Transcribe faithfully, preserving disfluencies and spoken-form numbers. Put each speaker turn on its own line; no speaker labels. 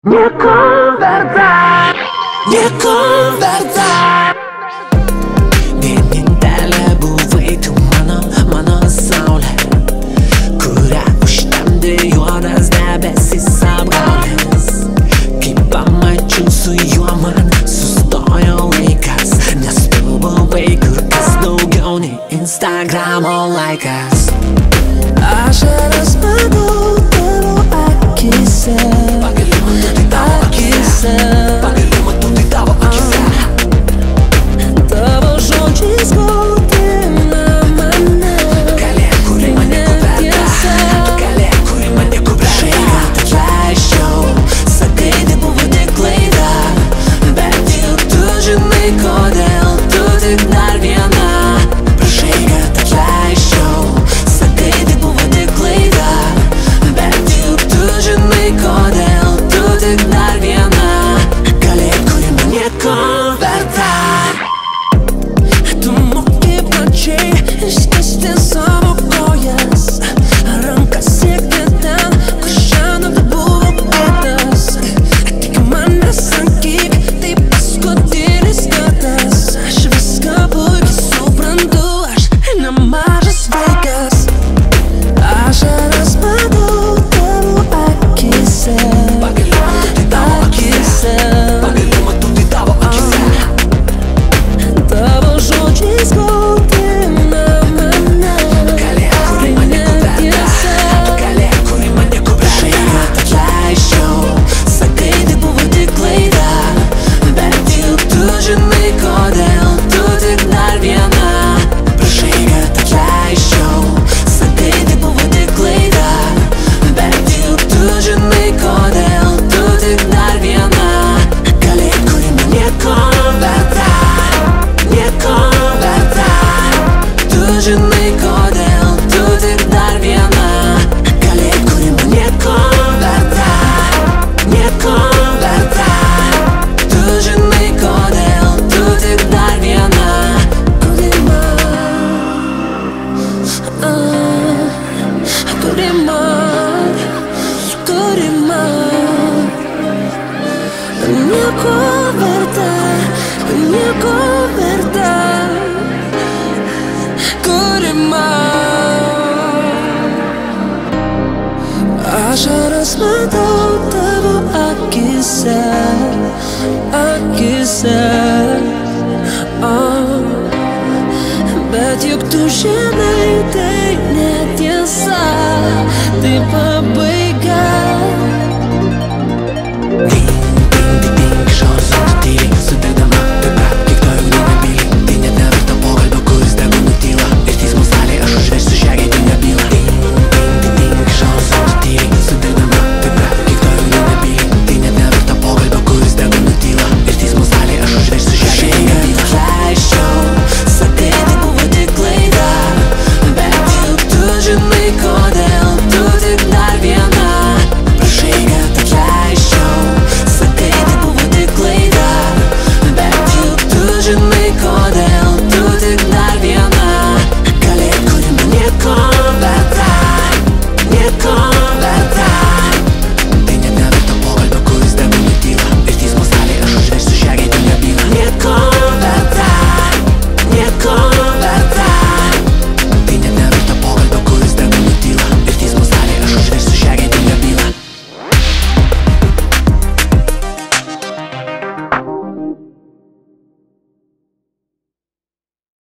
Nieko verta, nieko verta. Vienintelė buvai tu mano, mano saulė, kurią užtemdė juodas debesis apgaulės. Kai pamačiau su juo man sustojo laikas, nes tu buvai kur kas daugiau nei Instagramo laikas.
Ašaras matau tavo akise, akise, tavo žodžiais gaudina mane.
Kalė, kuri mane kuberta, kalė, kuri mane kuberta. Kad atleisčiau, sakai, tai buvo tik klaida, bet juk tu žinai kodėl, tu tik dar viena. Prašai, kad atleisčiau, sakai, tai buvo tik klaida, bet juk tu žinai kodėl, tu tik dar viena. Kalė, kuri man nieko verta.
Tu moki plačiai iškišti savo kojas, rankas siekti ten, kur šiandien buvo pėdas. Tik man nesakyk, tai paskutinis kartas. Aš viską puikiai suprantu, aš nemažas vaikas. Ašaras matau tavo akise, akise, tavo žodžiais gaudina mane.
Kalė, kuri mane kuberta, kalė, kuri mane kuberta. Prašai, kad atleisčiau, sakai, tai buvo tik klaida, bet juk tu žinai kodėl, tu tik dar viena. Prašai, kad atleisčiau, sakai, tai buvo tik klaida, bet juk tu žinai kodėl, tu tik dar viena. Kalė, kuri man nieko verta, nieko verta. Tu žinai kodėl, tu tik dar viena. Kalė, kuri man nieko verta, nieko verta. Tu žinai kodėl, tu tik dar viena.
Kuri man, ah, kuri man, kuri man nieko verta, nieko verta. Kuri man. Ašaras matau tavo akise, akise, ah. Bet juk tu žinai, tai netiesa, taip pat